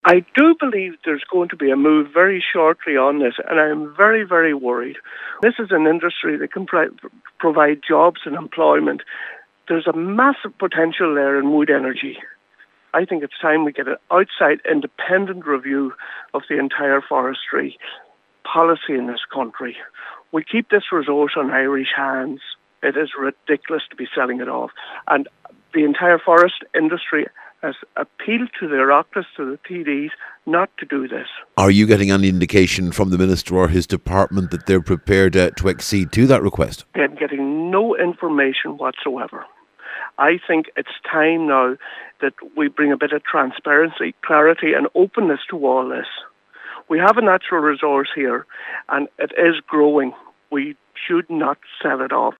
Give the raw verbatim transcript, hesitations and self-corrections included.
I do believe there's going to be a move very shortly on this, and I'm very, very worried. This is an industry that can pro- provide jobs and employment. There's a massive potential there in wood energy. I think it's time we get an outside independent review of the entire forestry policy in this country. We keep this resource on Irish hands. It is ridiculous to be selling it off. And the entire forest industry has appealed to the Oireachtas, to the T Ds, not to do this. Are you getting any indication from the Minister or his department that they're prepared uh, to accede to that request? I'm getting no information whatsoever. I think it's time now that we bring a bit of transparency, clarity and openness to all this. We have a natural resource here and it is growing. We should not sell it off.